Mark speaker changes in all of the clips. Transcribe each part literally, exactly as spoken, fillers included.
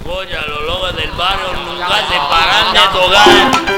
Speaker 1: gilipollas, los lobos del barrio nunca se paran de tocar.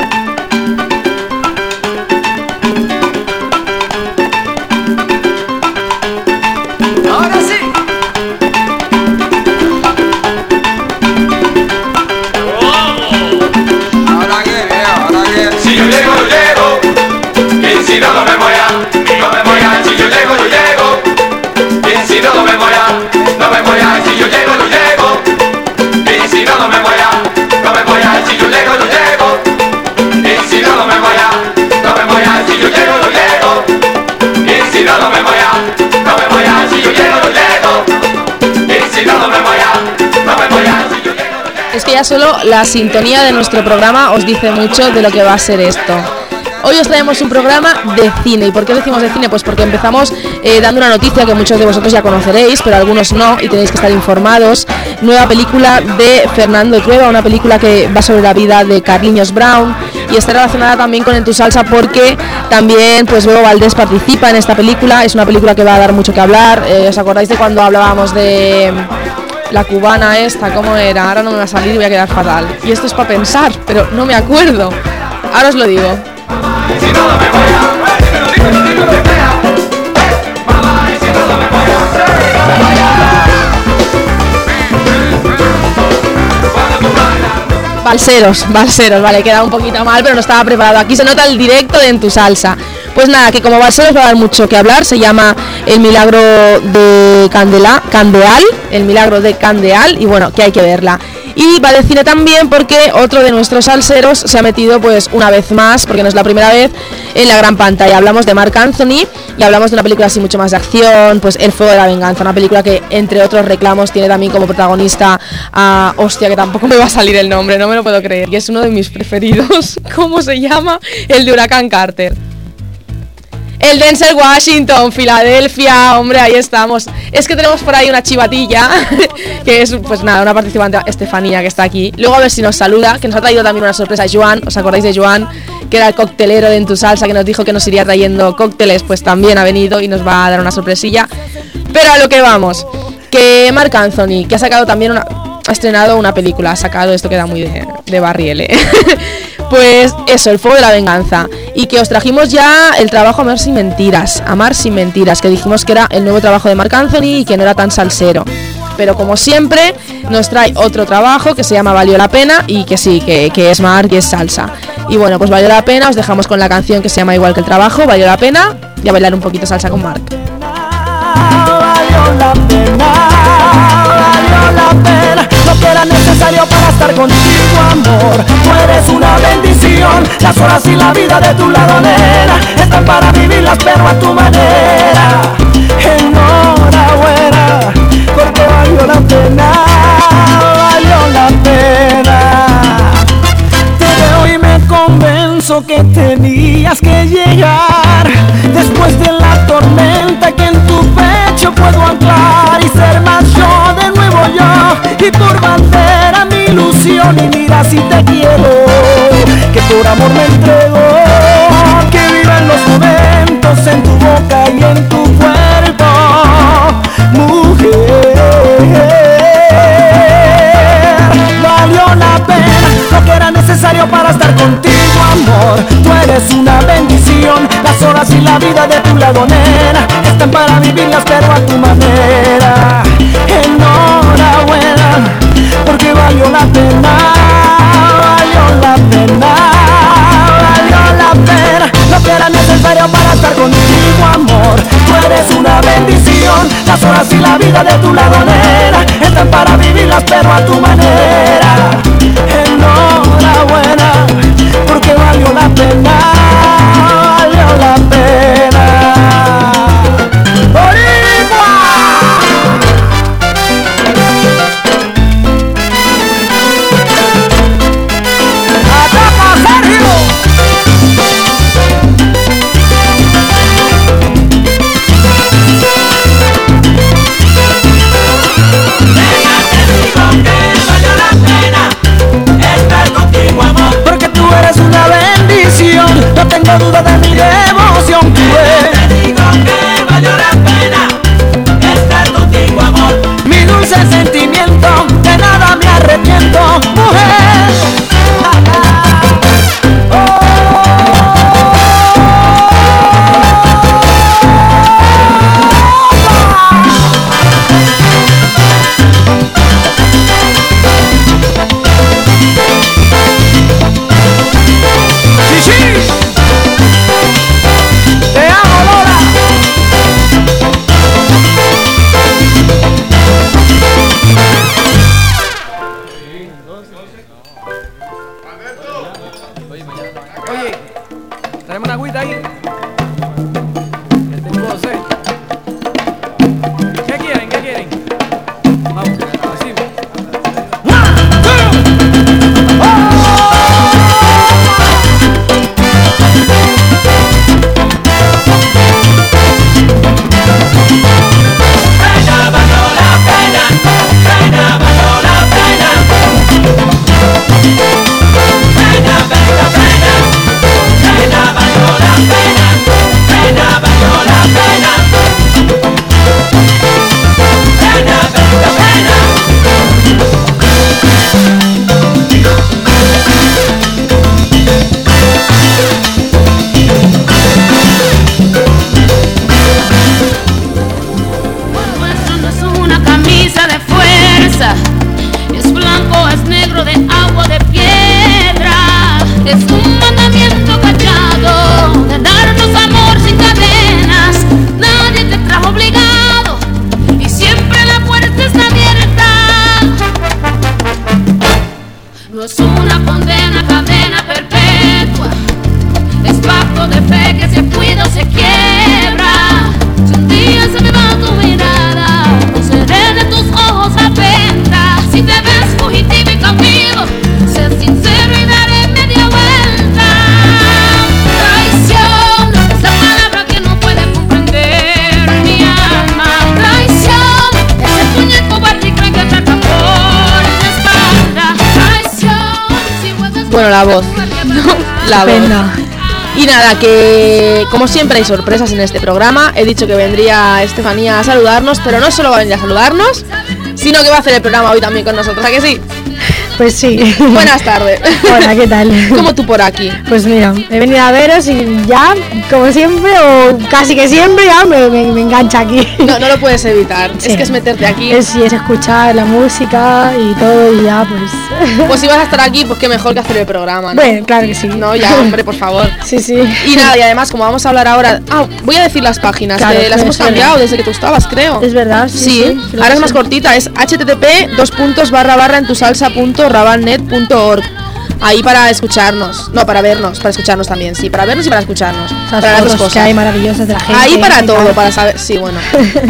Speaker 2: Si no, no me voy a, no me voy a, si yo llego, yo llego. Y si no, no me voy a, no me voy a, si yo llego, yo llego. Y si no, no me voy a, no me voy a, si yo llego, yo llego. Y si no, no me voy a, no me voy a, si yo llego, yo llego. Y si no, no me voy a, no me voy a, si yo llego, yo llego. Y si no, no me voy a, no me voy a, si yo llego, yo llego.
Speaker 3: Es que ya solo la sintonía de nuestro programa os dice mucho de lo que va a ser esto. Hoy os traemos un programa de cine. ¿Y por qué decimos de cine? Pues porque empezamos eh, dando una noticia que muchos de vosotros ya conoceréis, pero algunos no, y tenéis que estar informados. Nueva película de Fernando Trueba, una película que va sobre la vida de Carlinhos Brown y está relacionada también con En tu salsa porque también pues Bebo Valdés participa en esta película. Es una película que va a dar mucho que hablar. Eh, ¿Os acordáis de cuando hablábamos de la cubana esta? ¿Cómo era? Ahora no me va a salir y voy a quedar fatal. Y esto es para pensar, pero no me acuerdo. Ahora os lo digo.
Speaker 2: Si no, no me voy a, dímelo, dímelo, dímelo, dímelo, mamá, y si no, no me voy a, no me voy a.
Speaker 3: Balseros, balseros, vale, queda un poquito mal, pero no estaba preparado. Aquí se nota el directo de En tu salsa. Pues nada, que como balseros va a dar mucho que hablar. Se llama El milagro de Candela, Candeal, El milagro de Candeal, y bueno, que hay que verla. Y va de cine también porque otro de nuestros salseros se ha metido pues una vez más, porque no es la primera vez, en la gran pantalla. Hablamos de Marc Anthony y hablamos de una película así mucho más de acción, pues El fuego de la venganza, una película que entre otros reclamos tiene también como protagonista a, hostia, que tampoco me va a salir el nombre, no me lo puedo creer, y es uno de mis preferidos. ¿Cómo se llama? El de Huracán Carter. El Denzel Washington, Filadelfia, hombre, ahí estamos. Es que tenemos por ahí una chivatilla, que es, pues nada, una participante, Estefanía, que está aquí. Luego a ver si nos saluda, que nos ha traído también una sorpresa, Joan. ¿Os acordáis de Joan? Que era el coctelero de En tu salsa, que nos dijo que nos iría trayendo cócteles, pues también ha venido y nos va a dar una sorpresilla. Pero a lo que vamos, que Marc Anthony, que ha sacado también una... ha estrenado una película, ha sacado, esto queda muy de, de barriele. Pues eso, El fuego de la venganza. Y que os trajimos ya el trabajo Amar sin mentiras, Amar sin mentiras, que dijimos que era el nuevo trabajo de Marc Anthony y que no era tan salsero. Pero como siempre, nos trae otro trabajo que se llama Valió la pena y que sí, que, que es Marc y es salsa. Y bueno, pues valió la pena, os dejamos con la canción que se llama igual que el trabajo, Valió la pena, y a bailar un poquito salsa con Marc.
Speaker 4: Valió la pena, valió la pena, lo que era necesario para estar contigo, amor. Tú eres una bendición, las horas y la vida de tu lado, nena, están para vivirlas pero a tu manera. Enhorabuena, porque valió la pena, valió la pena. Te veo y me convenzo que tenías que llegar después de la tormenta que en tu pecho puedo anclar y ser más yo, de nuevo yo, y por bandera mi ilusión. Y mira si te quiero, que por amor me entrego, que vivan los momentos en tu boca y en tu cuerpo, mujer. Valió la pena, lo que era necesario para estar contigo, amor. Tú eres una bendición, las horas y la vida de tu lado, nena, están para vivirlas pero a tu manera. Enhorabuena, porque valió la pena, valió la pena, valió la pena, lo que era necesario para estar contigo, amor. Tú eres una bendición, las horas y la vida de tu lado, nena, están para vivirlas pero a tu manera. Enhorabuena, porque valió la pena, valió la pena. ¡Boricua! ¡Ataca, Sergio!
Speaker 2: Venga, te digo que
Speaker 5: No es una condena, cadena perpetua. Es pacto de fe que se cuida o se quiebra. Si un día se me va tu mirada, no seré de tus ojos atentas. Si te ves fugitivo y cautivo, sé sincero y daré media vuelta. Traición es la palabra que no puede comprender mi alma. Traición es el puñal cobarde y cree que te atrapó en la espalda. Traición si vuelves.
Speaker 3: Bueno, la voz. No, la voz.
Speaker 6: Pena.
Speaker 3: Y nada, que como siempre hay sorpresas en este programa. He dicho que vendría Estefanía a saludarnos, pero no solo va a venir a saludarnos, sino que va a hacer el programa hoy también con nosotros, ¿a que sí?
Speaker 6: Pues sí.
Speaker 3: Buenas tardes.
Speaker 6: Hola, ¿qué tal?
Speaker 3: ¿Cómo tú por aquí?
Speaker 6: Pues mira, he venido a veros y ya, como siempre, o casi que siempre, ya me, me, me engancha aquí.
Speaker 3: No, no lo puedes evitar,
Speaker 6: Sí.
Speaker 3: es que es meterte aquí.
Speaker 6: Es, sí, es escuchar la música y todo y ya, pues...
Speaker 3: Pues si vas a estar aquí, pues qué mejor que hacer el programa, ¿no?
Speaker 6: Bueno, claro que sí.
Speaker 3: No, ya, hombre, por favor.
Speaker 6: Sí, sí.
Speaker 3: Y nada, y además, como vamos a hablar ahora... Ah, voy a decir las páginas,
Speaker 6: Claro,
Speaker 3: que las
Speaker 6: sí,
Speaker 3: hemos
Speaker 6: sí.
Speaker 3: cambiado desde que tú estabas, creo.
Speaker 6: Es verdad, sí.
Speaker 3: Sí,
Speaker 6: sí, creo
Speaker 3: ahora
Speaker 6: que
Speaker 3: es más
Speaker 6: sí.
Speaker 3: cortita, es http dos puntos barra barra en tu salsa punto rabalnet punto org. Ahí para escucharnos, no, para vernos, para escucharnos también, sí, para vernos y para escucharnos.
Speaker 6: Esas
Speaker 3: para las dos
Speaker 6: fotos
Speaker 3: cosas.
Speaker 6: que hay maravillosas de la gente.
Speaker 3: Ahí para
Speaker 6: y
Speaker 3: todo,
Speaker 6: tal.
Speaker 3: para saber, sí, bueno.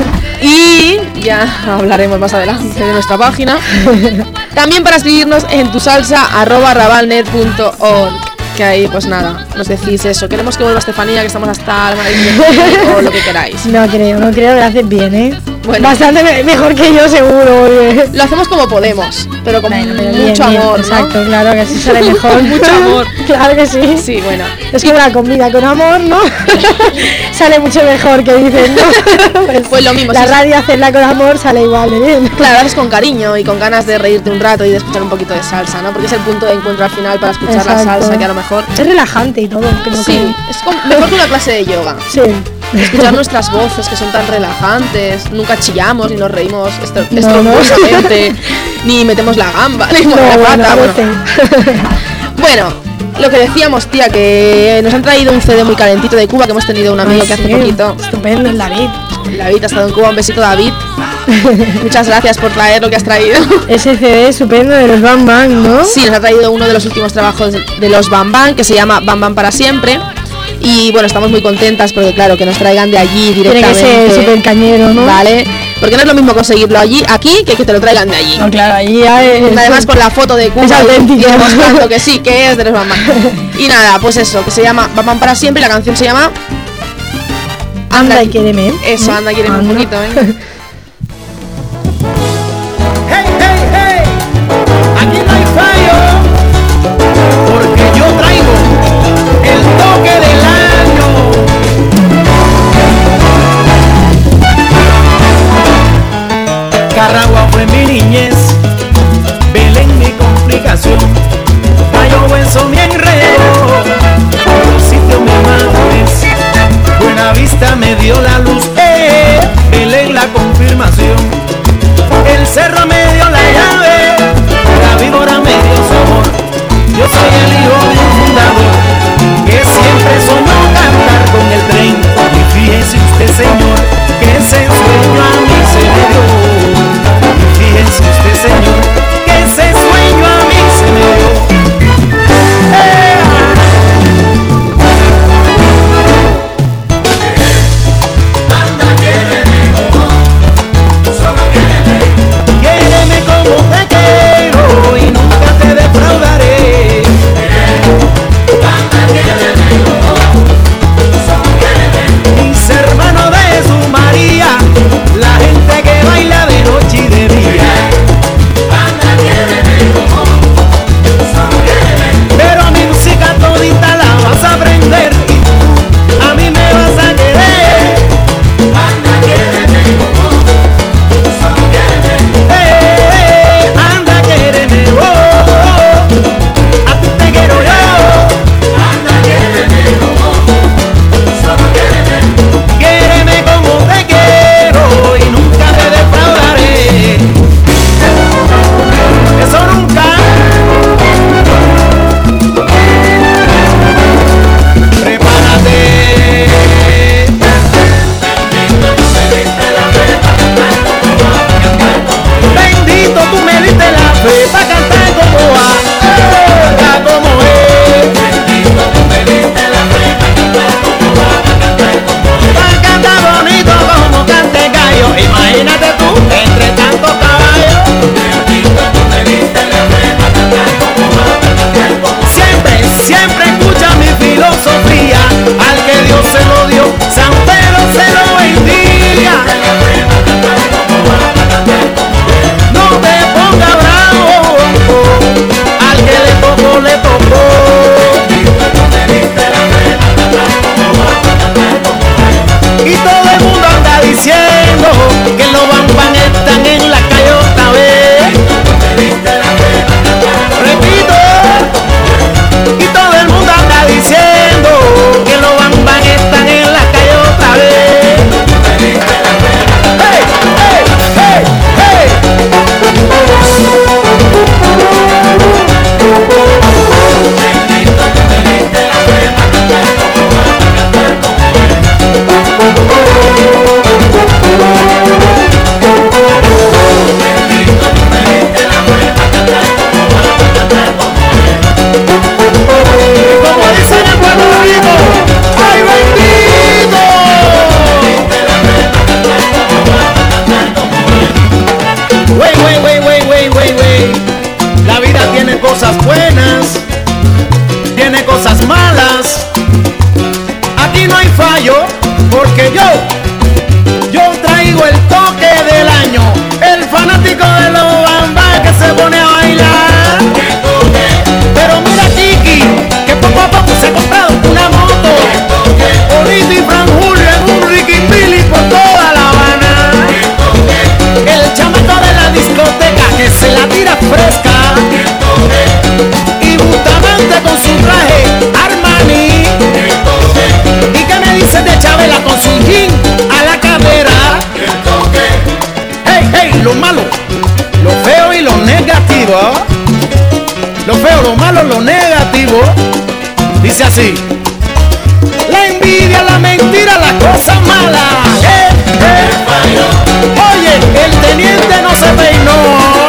Speaker 3: Y ya hablaremos más adelante de nuestra página. También para escribirnos en tu salsa arroba rabalnet punto org. Que ahí, pues nada, nos decís eso. Queremos que vuelva Estefanía, que estamos hasta el maravilloso, o lo que queráis.
Speaker 6: No creo, no creo que lo haces bien, ¿eh?
Speaker 3: Bueno.
Speaker 6: Bastante me- mejor que yo, seguro. Porque...
Speaker 3: Lo hacemos como podemos, pero con
Speaker 6: Bueno, pero
Speaker 3: mucho
Speaker 6: bien, bien,
Speaker 3: amor, ¿no?
Speaker 6: exacto, claro que así sale mejor.
Speaker 3: Con mucho amor.
Speaker 6: Claro que sí.
Speaker 3: Sí, bueno.
Speaker 6: Es como la comida con amor, ¿no? Sale mucho mejor, que dicen, ¿no?
Speaker 3: Pues lo mismo,
Speaker 6: La
Speaker 3: sí.
Speaker 6: radio, hacerla con amor, sale igual de bien.
Speaker 3: Claro, lo haces con cariño y con ganas de reírte un rato y de escuchar un poquito de salsa, ¿no? Porque es el punto de encuentro al final para escuchar la
Speaker 6: Exacto.
Speaker 3: salsa, que a lo mejor...
Speaker 6: Es relajante y todo, creo
Speaker 3: Sí, es como, mejor que una clase de yoga.
Speaker 6: que... Sí.
Speaker 3: Escuchar nuestras voces que son tan relajantes, nunca chillamos ni nos reímos estro-
Speaker 6: No,
Speaker 3: estrondosamente, ni metemos la gamba, ni
Speaker 6: No,
Speaker 3: movemos la
Speaker 6: bueno,
Speaker 3: pata,
Speaker 6: a
Speaker 3: bueno.
Speaker 6: veces.
Speaker 3: Bueno, lo que decíamos, tía, que nos han traído un C D muy calentito de Cuba, que hemos tenido un amigo
Speaker 6: Ay,
Speaker 3: que hace
Speaker 6: sí,
Speaker 3: poquito.
Speaker 6: Estupendo, el David.
Speaker 3: David ha estado en Cuba, un besito, David. Muchas gracias por traer lo que has traído.
Speaker 6: Ese C D estupendo de los Bam Bam, ¿no?
Speaker 3: Sí, nos ha traído uno de los últimos trabajos de los Bam Bam, que se llama Bam Bam para siempre. Y bueno, estamos muy contentas porque claro, que nos traigan de allí
Speaker 6: Tiene que
Speaker 3: directamente.
Speaker 6: ser súper cañero, ¿no?
Speaker 3: Vale, porque no es lo mismo conseguirlo allí, aquí, que que te lo traigan de allí.
Speaker 6: No, claro, ahí ya es...
Speaker 3: Además con la foto de Cuba
Speaker 6: Es auténtico.
Speaker 3: y demostrando que sí, que es de los Bam Bam. Y nada, pues eso, que se llama Bam Bam para siempre y la canción se llama
Speaker 6: Anda y quiéreme.
Speaker 3: Eso, anda, quiere un
Speaker 6: Anda.
Speaker 3: poquito, ¿eh?
Speaker 4: Hey, hey, hey, aquí no hay fallo, porque yo traigo el toque del año. Carragua fue mi niñez, Belén mi complicación, Mayo Hueso mi enredo, los sitios mi madurez, Buena Vista me dio la luz, eh, Belén la confirmación, el cerro me dio la llave, la víbora me dio su amor, yo soy el hijo de un fundador, que siempre soñó cantar con el tren, y fíjese usted señor, que ese sueño a mí se me dio. Fíjense usted, señor, que ese sueño a mí se me dio. ¡Eh! Anda, quiéreme como, solo quiéreme. Quiéreme como te quiero y nunca te defraudaré. Anda, quiéreme como, solo quiéreme. Mis hermanos de su María, la gente que baila de noche y de día. Anda, quiéreme como, solo quiéreme. Pero mi música todita la vas a aprender y tú a mí me vas a querer. Anda, quiéreme como, solo quiéreme. Eh, eh, anda, quiéreme, oh, oh, oh. A ti te quiero yo. Anda, quiéreme como, solo quiéreme. Quiéreme como te quiero y nunca te defraudaré. Eso nunca. Prepárate. Bendito tú me diste la fe para cantar como va.
Speaker 7: cosas buenas, tiene cosas malas. Aquí no hay fallo, porque yo, yo traigo el toque del año, el fanático de los bambas que se pone a bailar. Pero mira Kiki, que poco a poco se ha comprado una moto. Olito y Fran Julio en un Ricky Billy por toda La Habana. El chamaco de la discoteca que se la tira fresca. Y Bustamante con su traje Armani. ¿Y qué me dices de Chabela con su jean a la cadera? Hey, hey, lo malo, lo feo y lo negativo. Lo feo, lo malo, lo negativo. Dice así: la envidia, la mentira, la cosa mala. Eh, eh. Oye, el teniente no se peinó.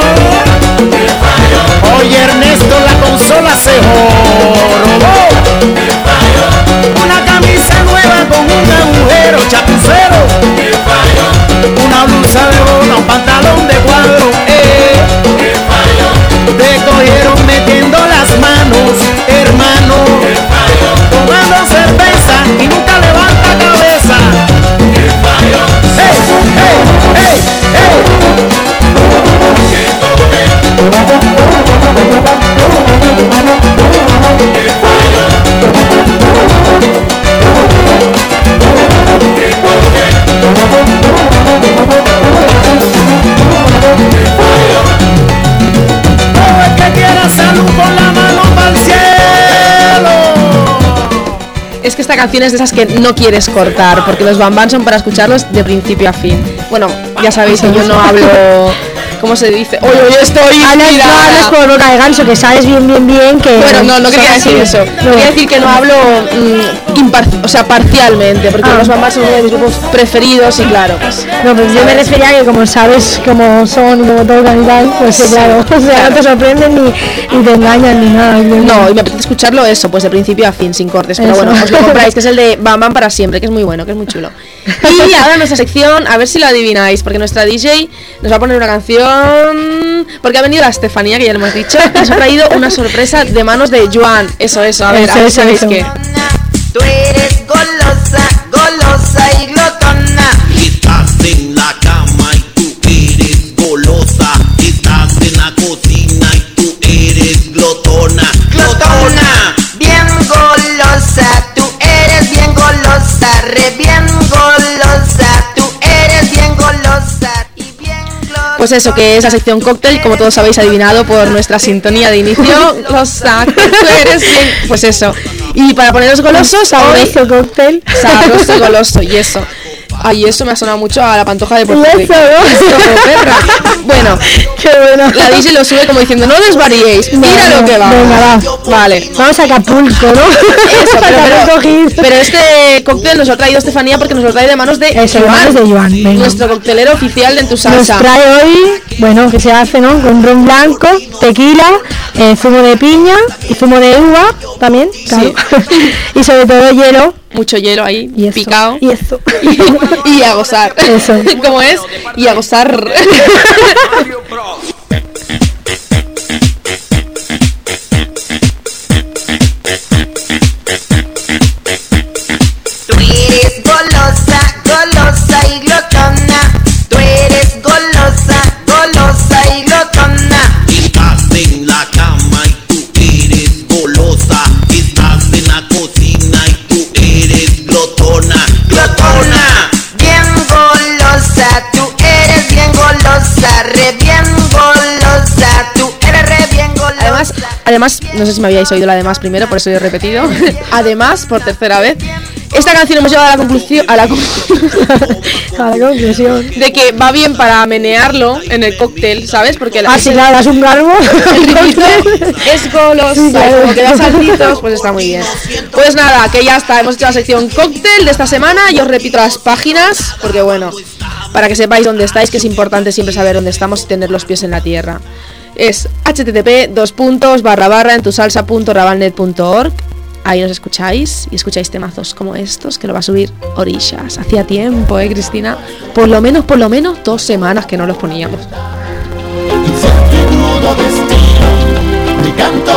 Speaker 7: Oye, Ernesto, la consola se robó. Una camisa nueva con un agujero chapucero. Una blusa de bola, un pantalón de cuadro. Eh. Te cogieron metiendo las manos, hermano. Tomando cerveza y nunca levanta cabeza. Hey, hey, hey, hey. Todo el que quiera salud con la mano para el cielo.
Speaker 3: Es que esta canción es de esas que no quieres cortar, porque los Bam Bam son para escucharlos de principio a fin. Bueno, ya sabéis que yo no hablo... ¿Cómo se dice? Oye, oye, estoy inspirada.
Speaker 6: Hablas por boca de ganso, que sabes bien, bien, bien que...
Speaker 3: Bueno, no, no quería decir eso.
Speaker 6: No.
Speaker 3: Quería decir que no hablo, mmm, impar o sea, parcialmente, porque
Speaker 6: Ah.
Speaker 3: los Bam Bam son uno de mis grupos preferidos y claro, pues...
Speaker 6: No, pues yo me refería a que como sabes cómo son y cómo tocan y tal, pues sí, claro, o sea,
Speaker 3: claro.
Speaker 6: no te sorprenden ni, ni te engañan ni nada.
Speaker 3: No, y me apetece escucharlo eso, pues de principio a fin, sin cortes. Pero
Speaker 6: Eso.
Speaker 3: bueno, os lo compráis, que es el de Bam Bam para siempre, que es muy bueno, que es muy chulo. Y ahora nuestra sección, a ver si la adivináis, porque nuestra D J nos va a poner una canción... Porque ha venido la Estefanía, que ya lo hemos dicho, y nos ha traído una sorpresa de manos de Joan. Eso, eso, a ver,
Speaker 6: Eso,
Speaker 3: a ver si
Speaker 6: eso,
Speaker 3: sabéis
Speaker 6: eso.
Speaker 3: qué.
Speaker 8: Tú eres golosa, golosa y glotona.
Speaker 9: Estás en la cama y tú eres golosa. Estás en la cocina y tú eres glotona.
Speaker 8: Glotona, bien golosa. Tú eres bien golosa, re bien golosa. Tú eres bien golosa y bien glotona.
Speaker 3: Pues eso, que es la sección cóctel, como todos habéis adivinado por nuestra sintonía de inicio. Golosa, tú eres bien... Pues eso. Y para poneros golosos,
Speaker 6: Sabroso cóctel.
Speaker 3: sabroso, goloso, y eso. Ay, eso me ha sonado mucho a la Pantoja de Puerto
Speaker 6: Y
Speaker 3: Rico.
Speaker 6: eso, ¿no?
Speaker 3: Esto, perra. Bueno,
Speaker 6: Qué bueno.
Speaker 3: la D J lo sube como diciendo, no desvariéis, mira
Speaker 6: No,
Speaker 3: lo que va.
Speaker 6: venga, va.
Speaker 3: Vale.
Speaker 6: Vamos a Acapulco, ¿no?
Speaker 3: Eso, pero,
Speaker 6: Para
Speaker 3: pero,
Speaker 6: cogido.
Speaker 3: pero este cóctel nos lo ha traído Estefanía porque nos lo trae de manos de
Speaker 6: Eso, de manos de Joan, venga.
Speaker 3: nuestro coctelero oficial de En Tu
Speaker 6: Nos
Speaker 3: Salsa.
Speaker 6: trae hoy, bueno, que se hace, ¿no? Con ron blanco, tequila, eh, zumo de piña y zumo de uva también, claro. Y sobre todo hielo.
Speaker 3: Mucho hielo ahí,
Speaker 6: Y eso.
Speaker 3: picado.
Speaker 6: Y eso.
Speaker 3: Y, y a gozar.
Speaker 6: Eso.
Speaker 3: ¿Cómo es? Y a gozar.
Speaker 8: Tú eres golosa, golosa y glotona. Tú eres golosa, golosa y glotona.
Speaker 9: Estás en la cama y tú eres golosa. Estás en la cocina y tú eres glotona.
Speaker 8: Glotona, bien golosa. Tú eres bien golosa, re bien golosa. Tú eres re bien golosa.
Speaker 3: Además, además, no sé si me habíais oído la además primero, por eso lo he repetido. Además, por tercera vez, esta canción hemos llegado a la conclusión, a la conclusión
Speaker 6: A la conclusión.
Speaker 3: de que va bien para menearlo en el cóctel, ¿sabes? Porque la,
Speaker 6: Ah, sí, claro, das un garbo.
Speaker 3: el ritmito es golosa,
Speaker 6: Sí, claro.
Speaker 3: y como que da saltitos, pues está muy bien. Pues nada, que ya está, hemos hecho la sección cóctel de esta semana y os repito las páginas, porque bueno, para que sepáis dónde estáis, que es importante siempre saber dónde estamos y tener los pies en la tierra. Es http dos puntos barra barra en tu salsa punto rabalnet punto org. Ahí nos escucháis y escucháis temazos como estos que lo va a subir Orishas. Hacía tiempo, eh, Cristina. Por lo menos, por lo menos dos semanas que no los poníamos.
Speaker 10: Insecto destino, mi canto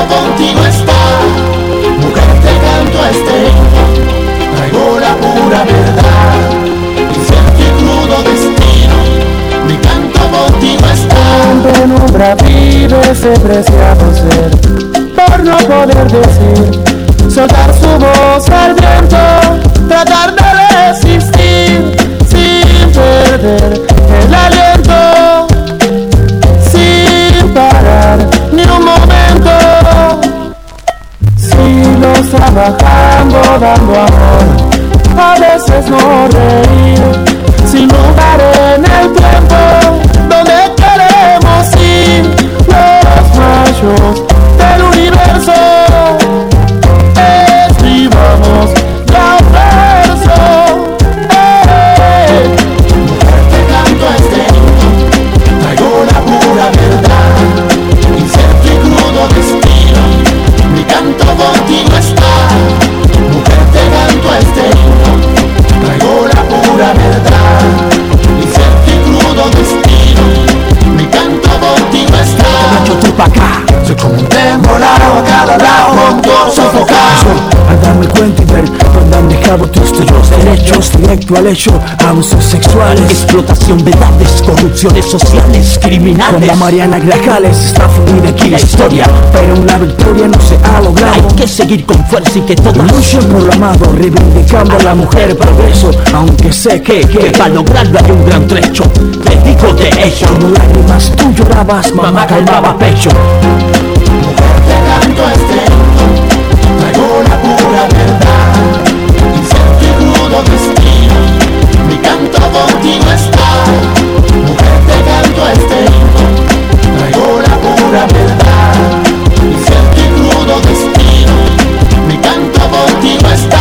Speaker 4: ese preciado ser, por no poder decir, soltar su voz al viento, tratar de resistir sin perder el aliento, sin parar ni un momento. Siglos trabajando, dando amor, a veces no reír, sin lugar en el tiempo donde queremos ir, los machos del universo. Escribamos la verso. Hey. Mujer, te canto este himno, traigo la pura verdad, incierto y crudo destino, mi canto contigo está. Mujer, te canto este himno, traigo la pura verdad, incierto y crudo destino, mi canto contigo está. Yo tú pa' acá, soy como un temporal a cada lado, junto sofocado. Al darme cuenta y ver dónde han dejado tus tuyos derechos, directo al hecho, abusos sexuales, explotación de edades, corrupciones sociales, criminales. Con la Mariana Grajales está fundida aquí la historia, pero una victoria no se ha logrado. Hay que seguir con fuerza y que todas luchen por lo amado, reivindicando a la mujer progreso, aunque sé que, que, que para lograrlo hay un gran trecho. Te digo de ello, como lágrimas tú llorabas, mamá calmaba pecho. Mujer, te canto este himno, traigo la pura verdad, incierto y crudo destino, mi canto contigo está. Mujer, te canto este himno, traigo la pura verdad, incierto y crudo destino, mi canto contigo está.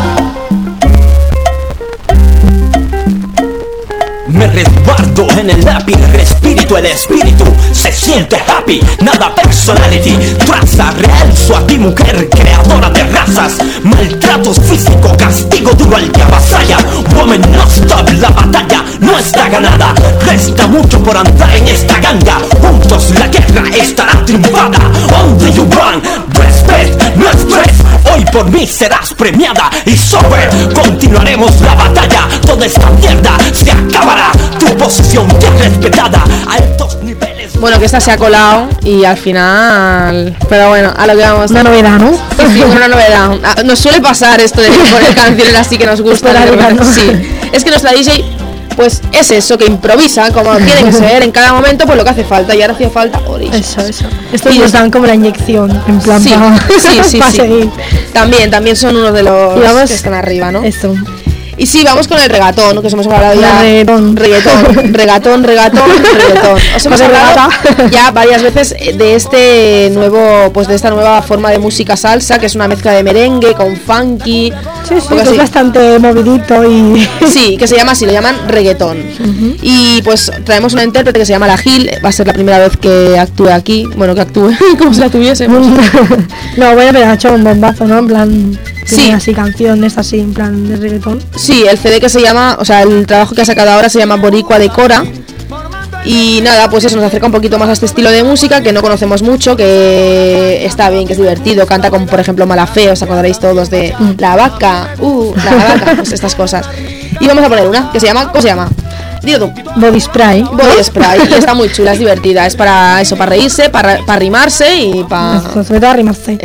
Speaker 10: Me resguardo en el lápiz, respiro el espíritu, se siente happy, nada personality, traza, realzo a ti mujer, creadora de razas, maltratos físico, castigo duro al que avasalla, woman no stop, la batalla no está ganada, resta mucho por andar en esta ganga, juntos la guerra estará triunfada, only you want, respect, no estrés, hoy por mí serás premiada y sobre, continuaremos la batalla, toda esta mierda se acabará, tu posición ya respetada, altos niveles.
Speaker 3: Bueno, que esta se ha colado y al final, pero bueno, a lo que vamos.
Speaker 6: Una novedad, ¿no?
Speaker 3: Sí, una novedad. Ah, nos suele pasar esto de poner canciones así que nos gustan. Sí, es que nuestra D J pues es eso, que improvisa como tiene que ser en cada momento, pues lo que hace falta, y ahora hacía falta Oris.
Speaker 6: Eso, eso. Estos nos dan como la inyección, en plan
Speaker 3: sí,
Speaker 6: para,
Speaker 3: sí, sí,
Speaker 6: para
Speaker 3: sí.
Speaker 6: seguir.
Speaker 3: También, también son uno de los
Speaker 6: vamos,
Speaker 3: que están arriba, ¿no?
Speaker 6: Esto.
Speaker 3: Y sí, vamos con el regatón, que os hemos hablado ya.
Speaker 6: Reggaetón.
Speaker 3: Reggaetón, regatón, regatón, reggaetón. Os hemos hablado ya varias veces de este nuevo, pues de esta nueva forma de música salsa, que es una mezcla de merengue con funky.
Speaker 6: Sí, sí, que es bastante movidito y...
Speaker 3: Sí, que se llama así, lo llaman reggaetón. Uh-huh. Y pues traemos una intérprete que se llama La Gil, va a ser la primera vez que actúe aquí, bueno, que actúe, como si la tuviésemos.
Speaker 6: No, bueno, pero ha hecho un bombazo, ¿no? En plan...
Speaker 3: Sí,
Speaker 6: así canciones así en plan de reggaetón.
Speaker 3: Sí, el C D que se llama, o sea, el trabajo que ha sacado ahora se llama Boricua de Cora. Y nada, pues eso nos acerca un poquito más a este estilo de música que no conocemos mucho, que está bien, que es divertido, canta como por ejemplo Malafé, os acordaréis todos de La Vaca, uh, La Vaca, pues estas cosas. Y vamos a poner una que se llama, ¿cómo se llama? Dilo tú.
Speaker 6: Body Spray.
Speaker 3: Body Spray, y está muy chula, es divertida, es para eso, para reírse, para, para rimarse y para...
Speaker 6: Sobre todo a rimarse.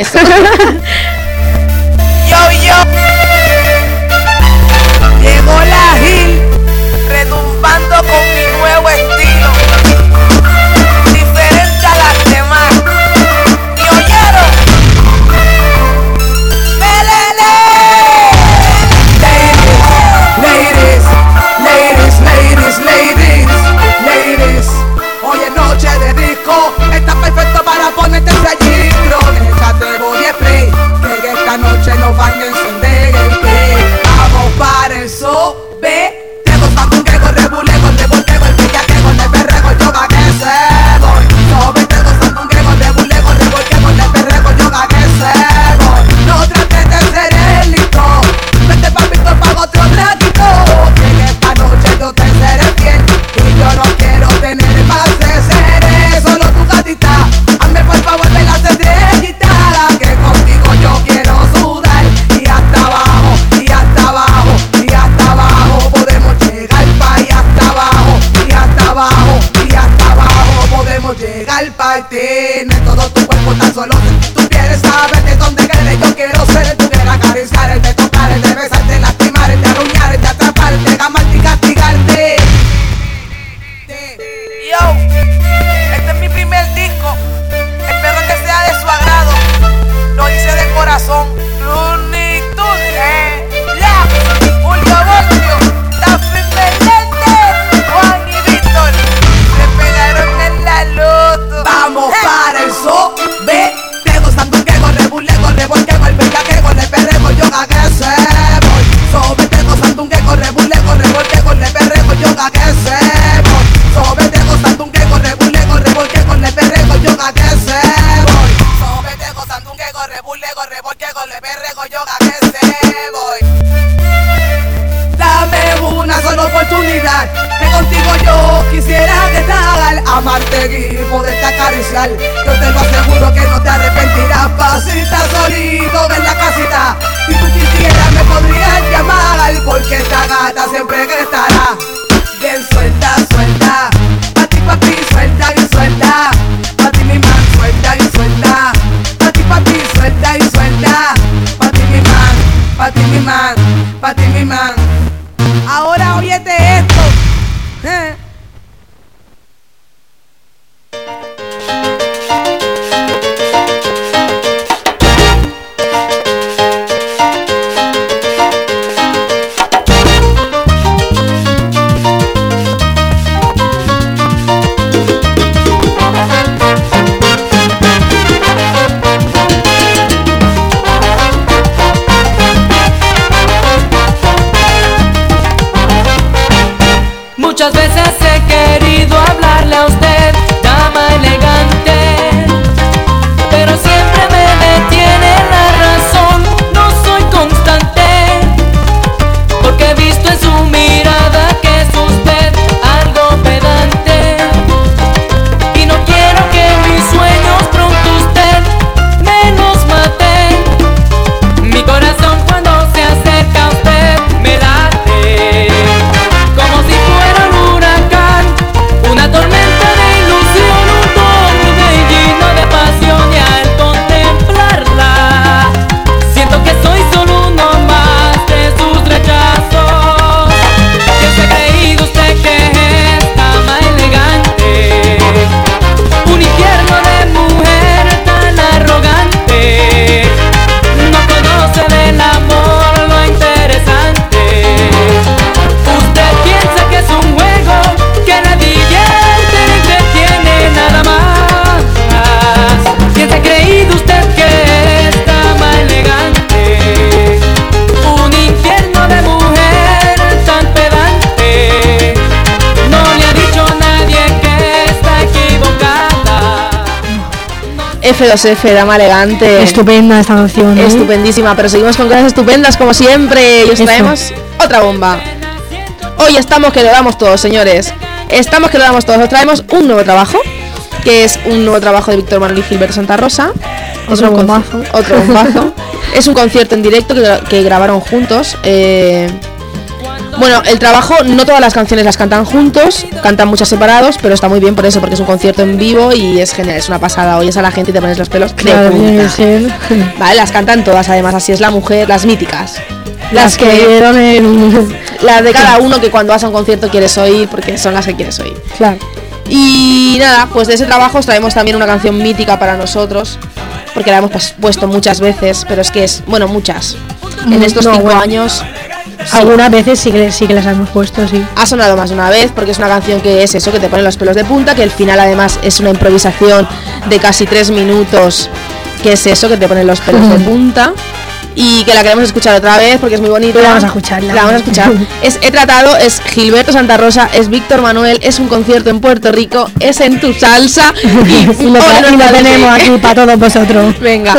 Speaker 11: Yo, yo. Llegó La Gil, retumbando con mi nuevo estilo, diferente a las demás. ¿Y oyeron? ¡Melele! Ladies, ladies, ladies, ladies, ladies. Hoy es noche de disco, está perfecto para ponerte el registro. Déjate body spray, que esta noche nos van a encender. tiene todo tu cuerpo, tan solo si tú quieres saber de dónde quieres. Yo quiero ser tu querer acariciarte, tocarte, besarte, lastimarte, arruñarte, atraparte, gamarte y castigarte.
Speaker 12: Yo, este es mi primer disco. Espero que sea de su agrado. Lo hice de corazón. Looney Tunes, eh. Ya, Julio Bocio, Daffy Meléndez, Juan y Víctor se pegaron en la loto.
Speaker 11: Vamos para el so, ve, te gozando que corre, burle, corre, porque golpe, ya que corre, perrego, yoga que se voy. Sobre te gozando que corre, burle, corre, porque corre, perrego, yoga que se voy. Sobre te gozando que corre, burle, corre, porque corre, perrego, yoga que se voy. Sobre te gozando que corre, burle, corre, porque corre, perrego, yoga que se voy. Dame una sola oportunidad, que contigo yo quisiera estar, amarte y poderte acariciar. Yo te lo aseguro que no te arrepentirás. Pasita solito en la casita, si tú quisieras me podrías llamar, porque esta gata siempre que estará bien suelta, suelta. Pa' ti, pa' ti, suelta y suelta. Pa' ti mi man, suelta y suelta. Pa' ti, pa' ti, suelta y suelta. Pa' ti mi man, pa' ti mi man, pa' ti mi man. Ahora óyete esto, eh.
Speaker 13: Muchas veces he querido hablarle a usted, dama elegante, pero siempre me detiene la razón. No soy constante, porque he visto en su mirada que es usted algo pedante, y no quiero que mis sueños pronto usted me los mate. Mi corazón cuando se acerca a usted me late, como si fuera un huracán, una tormenta de ilusión, un torbellino de pasión, y al contemplarla siento que soy solo uno más de sus rechazos. ¿Qué se ha creído usted que es dama elegante? Un infierno de mujer tan arrogante, no conoce del amor lo interesante. Usted piensa que es un juego que la divierte y entretiene nada más. ¿Quién se ha creído usted que es dama elegante? Un infierno de mujer tan pedante, no le ha dicho nadie que está equivocada.
Speaker 3: F dos F, dama elegante.
Speaker 6: Estupenda esta canción, ¿eh?
Speaker 3: Estupendísima, pero seguimos con cosas estupendas como siempre y os
Speaker 6: Eso.
Speaker 3: traemos otra bomba. Hoy estamos que lo damos todos, señores. Estamos que lo damos todos. Os traemos un nuevo trabajo, que es un nuevo trabajo de Víctor Manuel y Gilberto Santa Rosa. Es
Speaker 6: Otro
Speaker 3: un conci-
Speaker 6: bombazo.
Speaker 3: Otro bombazo. Es un concierto en directo que, gra- que grabaron juntos. Eh, bueno, el trabajo, no todas las canciones las cantan juntos, cantan muchas separados, pero está muy bien por eso, porque es un concierto en vivo y es genial, es una pasada. Oyes a la gente y te pones los pelos de
Speaker 6: Claro, tiene que
Speaker 3: punta.
Speaker 6: ser.
Speaker 3: Vale, las cantan todas, además, así es la mujer, las míticas.
Speaker 6: Las que dieron el...
Speaker 3: Las de cada uno que cuando vas a un concierto quieres oír, porque son las que quieres oír.
Speaker 6: Claro.
Speaker 3: Y nada, pues de ese trabajo os traemos también una canción mítica para nosotros, porque la hemos pas- puesto muchas veces, pero es que es, bueno, muchas. En
Speaker 6: Mm,
Speaker 3: estos
Speaker 6: no,
Speaker 3: cinco
Speaker 6: bueno.
Speaker 3: años sí,
Speaker 6: Algunas veces sí que, sí que las hemos puesto, sí.
Speaker 3: ha sonado más de una vez, porque es una canción que es eso, que te pone los pelos de punta, que el final además es una improvisación de casi tres minutos, que es eso, que te pone los pelos de punta. Y que la queremos escuchar otra vez porque es muy bonita.
Speaker 6: Pues vamos a escucharla.
Speaker 3: La vamos a escuchar. Es He Tratado, es Gilberto Santa Rosa, es Víctor Manuel, es un concierto en Puerto Rico, es En Tu Salsa. Y,
Speaker 6: Y lo,
Speaker 3: hoy
Speaker 6: y
Speaker 3: nos
Speaker 6: lo
Speaker 3: parece-
Speaker 6: tenemos aquí para todos vosotros.
Speaker 3: Venga.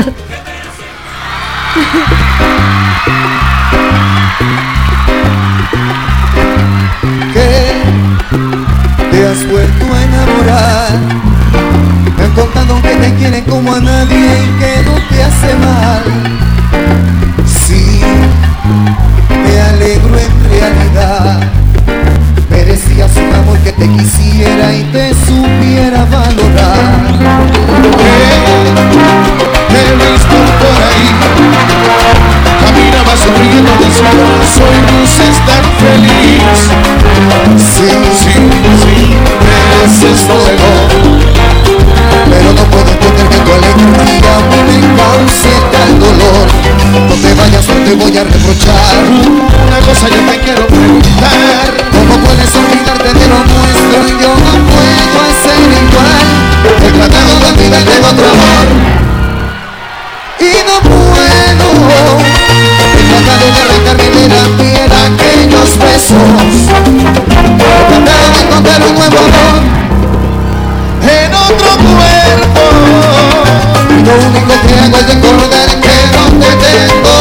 Speaker 14: Que te has vuelto a enamorar. Me han contado que te quieren como a nadie y que no te hace mal. Sí, me alegro en realidad. Merecías un amor que te quisiera y te supiera valorar.
Speaker 15: Te he visto por ahí, caminaba sonriendo descalzo y luces tan feliz. Sí, sí, sí, mereces fuego, pero no puedo entender que tu alegría me cause tal dolor. No te vayas, no te voy a reprochar. Una cosa yo te quiero preguntar: ¿cómo puedes olvidarte de lo nuestro? Yo no puedo hacer igual. He tratado de olvidarte de otro amor y no puedo. He tratado de arrancarme de la piel aquellos besos. He tratado de encontrar un nuevo amor en otro cuerpo. Y lo único que hago es recordar que no te tengo.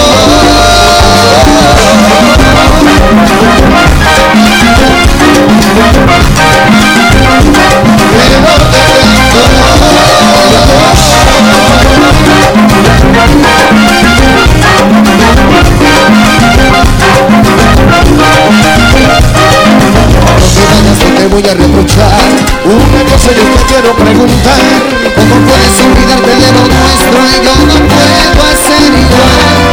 Speaker 15: Que no te no te voy a reprochar. Una cosa yo te quiero preguntar: ¿cómo puedes olvidarte de lo nuestro? Y yo no puedo hacer igual.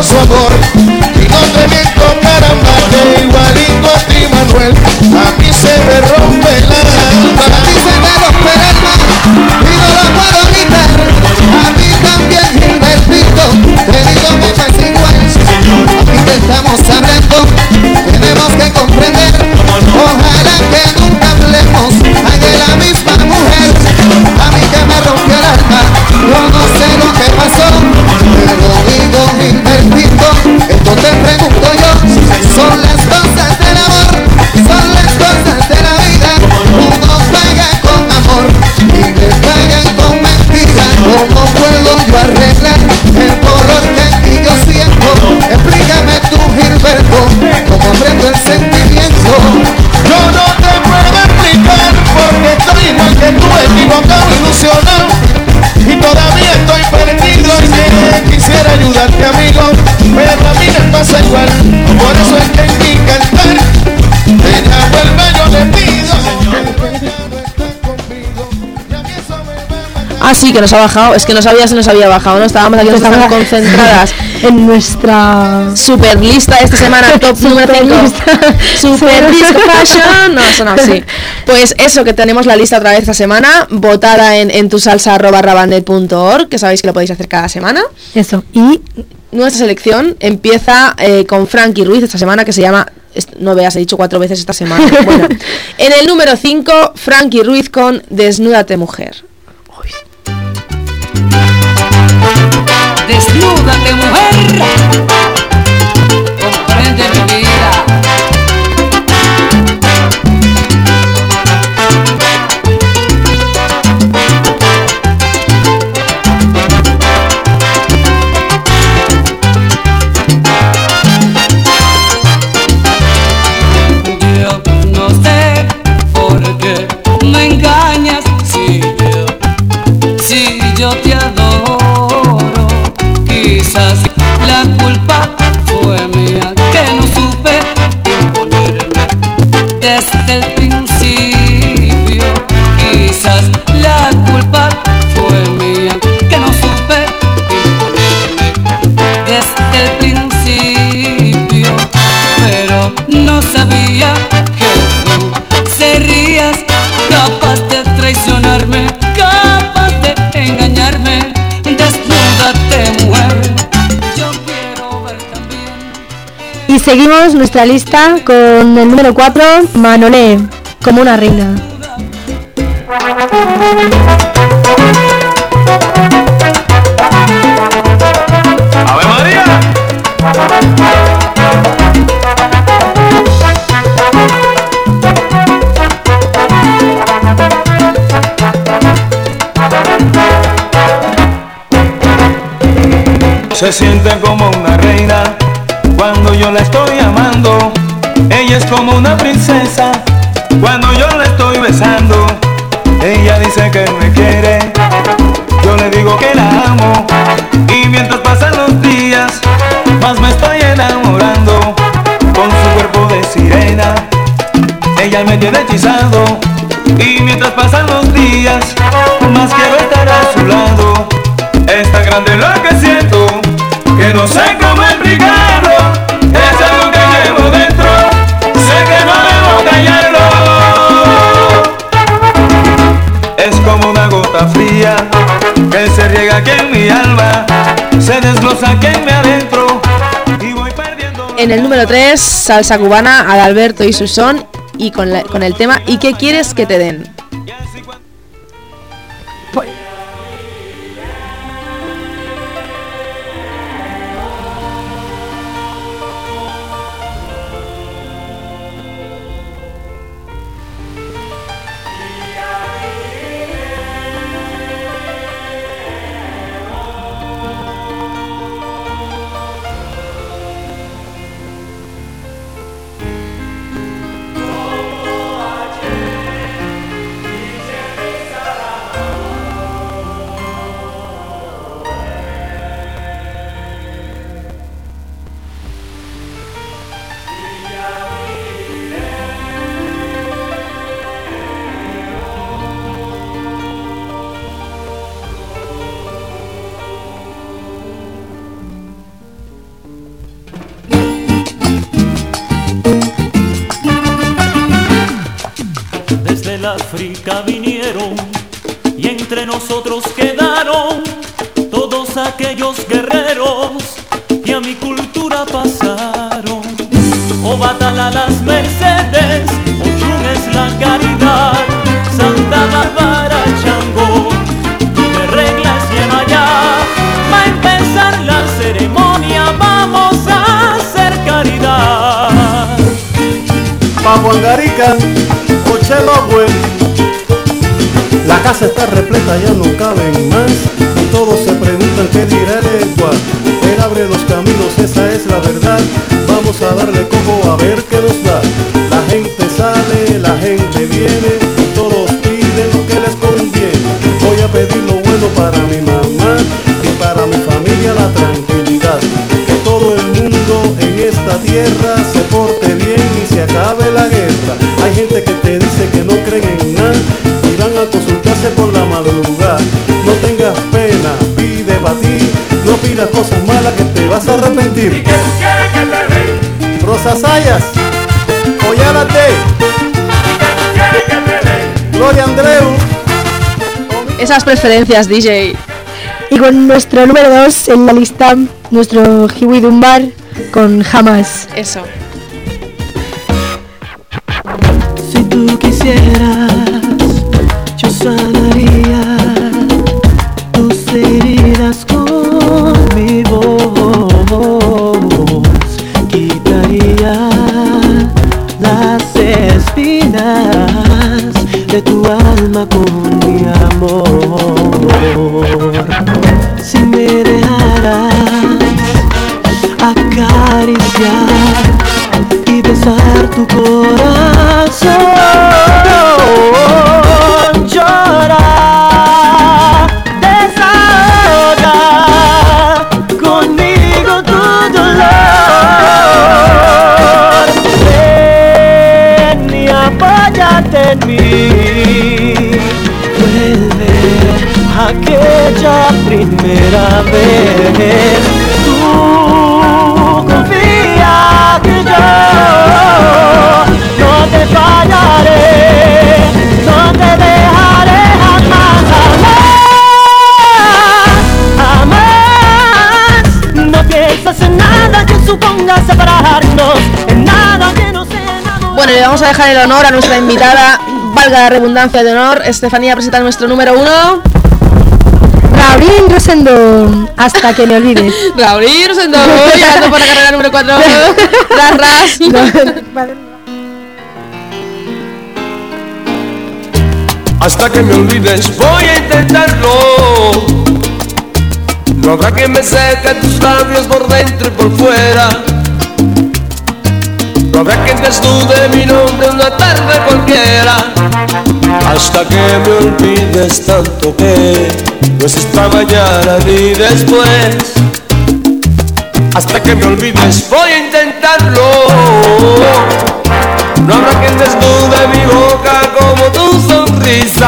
Speaker 15: su amor. Y no te miento, caramba, que igualito a ti, Manuel, a mí se me rompe el alma.
Speaker 14: A mí se me rompe el alma y no lo puedo evitar. A mí también, Gilbertito, te digo que no es igual. Aquí te estamos hablando, tenemos que comprender. Ojalá que nunca hablemos ay, de la misma mujer. A mí que me rompió el alma, yo no sé lo que pasó. Pero digo, Gilbertito, esto te pregunto yo. Son las cosas del amor, son las cosas de la vida. Uno paga con amor y le pagan con mentira. ¿Cómo puedo yo arreglar el dolor que aquí yo siento? Explícame tú, Gilberto, cómo aprendo el sentimiento.
Speaker 15: Yo no te puedo explicar porque estoy igual que tú, equivocado, ilusionado. Y todavía estoy perdido y que quisiera ayudarte, amigo, pero a mí me pasa igual. Por eso es que en mi cantar ella vuelve, yo le pido.
Speaker 3: Ah, sí, que nos ha bajado. Es que no sabía si nos había bajado, ¿no? Estábamos aquí, estábamos concentradas
Speaker 6: en nuestra
Speaker 3: super lista esta semana, top número cinco. Super Disco Fashion. No, son así. Pues eso, que tenemos la lista otra vez esta semana, votada en, en tusalsa arroba rabandet punto org, que sabéis que lo podéis hacer cada semana.
Speaker 6: Eso, y
Speaker 3: nuestra selección empieza eh, con Frankie Ruiz esta semana, que se llama... No veas, he dicho cuatro veces esta semana. Bueno, en el número cinco, Frankie Ruiz con Desnúdate Mujer.
Speaker 13: Desnúdate, mujer, comprende mi vida. Yo no sé por qué me engañas si yo, si yo te adoro. Quizás la culpa fue mía, que no supe imponerme desde el principio. Quizás la culpa fue mía, que no supe imponerme desde el principio. Pero no sabía que tú serías capaz de traicionarme, capaz de engañarme. Desnúdate, mujer, yo quiero ver también.
Speaker 6: Y seguimos nuestra lista con el número cuatro, Manolé, como una reina.
Speaker 15: ¡Ave María! Se siente como una reina cuando yo la estoy amando. Ella es como una princesa cuando yo la estoy besando. Ella dice que me quiere, yo le digo que la amo. Y mientras pasan los días, más me estoy enamorando. Con su cuerpo de sirena, ella me tiene hechizado. Y mientras pasan los días, más quiero estar a su lado. Es tan grande lo que siento que no sé cómo explicarlo. Es algo que llevo dentro, sé que no debo callarlo. Es como una gota fría que se riega aquí en mi alma, se desglosa aquí en mi adentro y voy perdiendo.
Speaker 3: En el número tres, salsa cubana, Adalberto y Susón, y con, la, con el tema ¿Y qué quieres que te den?
Speaker 16: del África vinieron y entre nosotros quedaron todos aquellos guerreros que a mi cultura pasaron. O Batala las Mercedes, Ochun es la caridad, Santa Bárbara Chango, y de reglas lleva ya. Va a empezar la ceremonia, vamos a hacer caridad.
Speaker 17: Papuangarica, Ochelogüe, la casa está repleta, ya no caben más. Y todos se preguntan qué dirá el Ecua. Él abre los caminos, esa es la verdad. Vamos a darle coco a ver qué nos da. La gente sale, la gente viene, y todos piden lo que les conviene. Voy a pedir lo bueno para mi mamá y para mi familia la tranquilidad. Que todo el mundo en esta tierra se porte bien y se acabe la guerra. Hay gente que te dice que no creen en nada y van a consultarse por la madrugada. No tengas pena, pide para ti, no pidas cosas malas que te vas a arrepentir. ¿Y qué tú quieres que te den? Rosa Sayas, Oyárate, Gloria Andreu.
Speaker 3: Esas preferencias, D J.
Speaker 6: Y con nuestro número dos en la lista, nuestro Hiwi Dunbar con Jamás.
Speaker 3: Eso.
Speaker 4: Si tú quisieras, yo sanaría tus heridas con mi voz, quitaría las espinas de tu alma con mi amor. Si me dejaras acariciar y besar tu corazón, llora, desahoga conmigo tu dolor. Ven y apóyate en mí, vuelve a aquella primera vez. Tú confía que yo no te fallaré, no te dejaré jamás, jamás, jamás. No piensas en nada que suponga separarnos, en nada que no sea enamorarnos.
Speaker 3: Bueno, le vamos a dejar el honor a nuestra invitada, valga la redundancia de honor. Estefanía presenta nuestro número uno.
Speaker 6: Raúl Rosendo, hasta que me olvides.
Speaker 3: Raúl Rosendo, llegando por la carrera número cuatro. Ras, ras.
Speaker 6: No, vale.
Speaker 18: Hasta que me olvides voy a intentarlo. No habrá que me seque tus labios por dentro y por fuera. No habrá que desnude mi nombre una tarde cualquiera. Hasta que me olvides tanto que no es esta mañana ni después. Hasta que me olvides voy a intentarlo. No habrá quien desnude mi boca como tu sonrisa.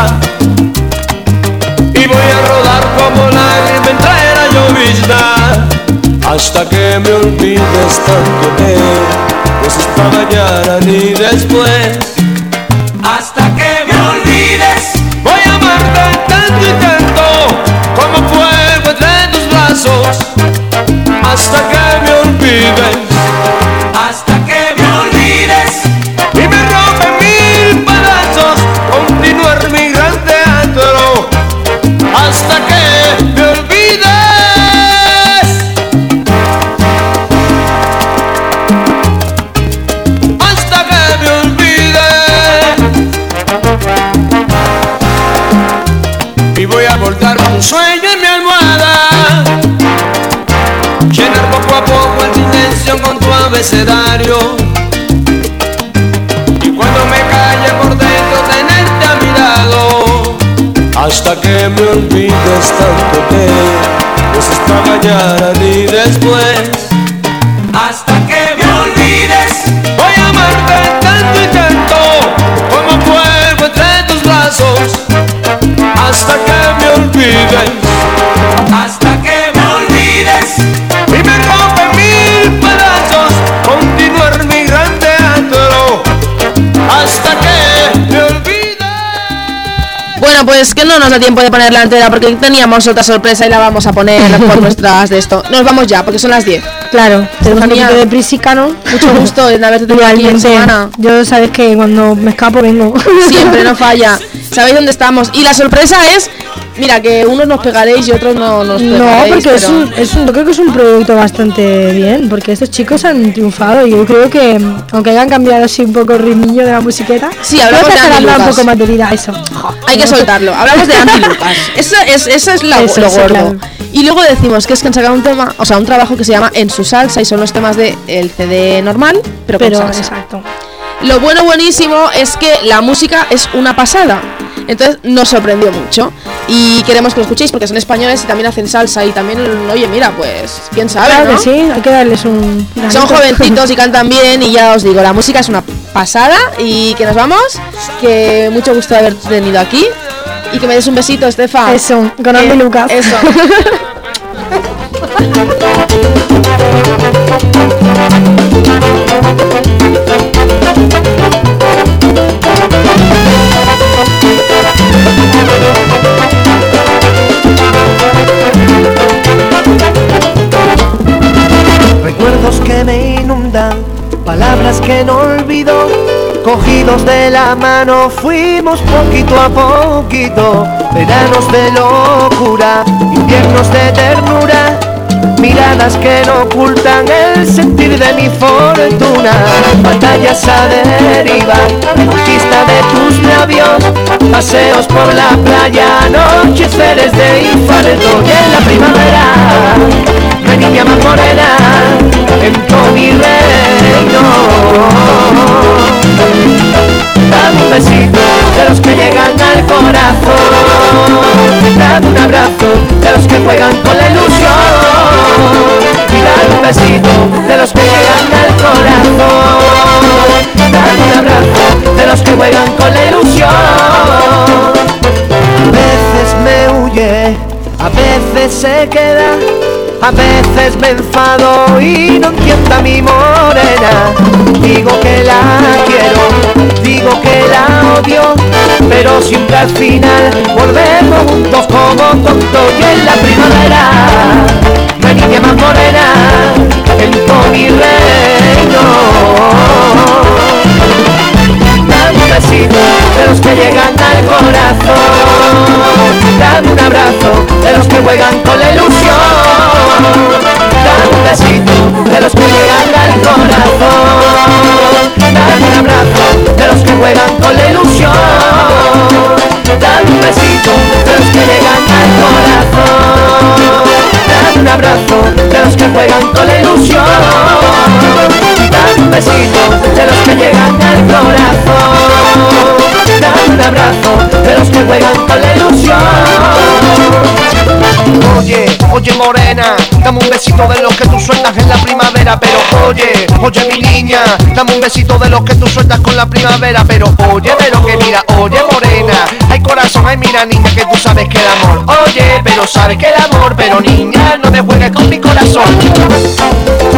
Speaker 18: Y voy a rodar como lágrima entre la llovizna. Hasta que me olvides tanto que no es esta mañana ni después. Hasta que me olvides voy a amarte tanto y tanto como fuego entre tus brazos. Hasta que me olvides, hasta que me olvides y me rompe mil pedazos continuar mi gran teatro. Hasta que me olvides, hasta que me olvides. Y voy a volcar un sueño en mi almohada, llenar poco a poco el silencio con tu abecedario. Y cuando me calle por dentro tenerte a mi lado. Hasta que me olvides tanto que no es esta mañana ni después. Hasta que me olvides voy a amarte tanto y tanto como fuego entre tus brazos. Hasta que me olvides, hasta que me olvides y me rompe mil pedazos continuar mi gran teatro. Hasta que me olvides.
Speaker 3: pues que no nos da tiempo de ponerla entera porque teníamos otra sorpresa y la vamos a poner por nuestras de esto. Nos vamos ya porque son las diez.
Speaker 6: Claro, tenemos un poquito de prisica, ¿no?
Speaker 3: Mucho gusto en haberte tenido aquí en semana.
Speaker 6: Yo sabes que cuando me escapo vengo.
Speaker 3: Siempre, no falla. Sabéis dónde estamos. Y la sorpresa es, mira, que unos nos pegaréis y otros no nos pegaréis.
Speaker 6: No, porque
Speaker 3: pero...
Speaker 6: es un, es un, yo creo que es un producto bastante bien, porque estos chicos han triunfado y yo creo que, aunque hayan cambiado así un poco el ritmillo de la musiqueta,
Speaker 3: sí, hablamos de Andy Lucas.
Speaker 6: Un poco más de vida, eso.
Speaker 3: Hay que soltarlo. Hablamos de Andy Lucas. Eso es, eso es la, eso, lo gordo. Claro. Y luego decimos que es que han sacado un tema, o sea, un trabajo que se llama En su salsa y son los temas del C D normal, pero, pero con salsa.
Speaker 6: Exacto.
Speaker 3: Lo bueno, buenísimo, es que la música es una pasada. Entonces nos sorprendió mucho. Y queremos que lo escuchéis porque son españoles y también hacen salsa. Y también, oye, mira, pues, quién sabe,
Speaker 6: claro,
Speaker 3: ¿no?
Speaker 6: Que sí, hay que darles un...
Speaker 3: Son jovencitos y cantan bien. Y ya os digo, la música es una pasada. Y que nos vamos. Que mucho gusto de haber venido aquí. Y que me des un besito, Estefa.
Speaker 6: Eso, con Andy eh, Lucas.
Speaker 3: Eso.
Speaker 19: Recuerdos que me inundan, palabras que no olvido, cogidos de la mano fuimos poquito a poquito, veranos de locura, inviernos de ternura, miradas que no ocultan el sentir de mi fortuna, batallas a deriva, conquista de tus labios, paseos por la playa, anocheceres de infarto y en la primavera, la niña más morena, en todo mi reino. Dame un besito de los que llegan al corazón, dame un abrazo de los que juegan con la ilusión, y dame un besito de los que llegan al corazón, dame un abrazo de los que juegan con la ilusión. A veces me huye, a veces se queda, a veces me enfado y no entiendo a mi morena. Digo que la quiero, digo que la odio, pero siempre al final volvemos juntos como tontos. Y en la primavera, la niña más morena, en todo mi reino. Dame un besito de los que llegan al corazón, dame un abrazo de los que juegan con la ilusión, dame un besito de los que llegan al corazón, dame un abrazo de los que juegan con la ilusión, dame un besito de los que llegan al corazón, dame un abrazo de los que juegan con la ilusión, dame un besito de los que llegan al corazón, dame un abrazo de los que juegan con la ilusión. Oye, oye morena, dame un besito de los que tú sueltas en la primavera, pero oye, oye mi niña, dame un besito de los que tú sueltas con la primavera, pero oye, pero que mira, oye morena, hay corazón, ay mira niña, que tú sabes que el amor, oye, pero sabes que el amor, pero niña, no te juegues con mi corazón.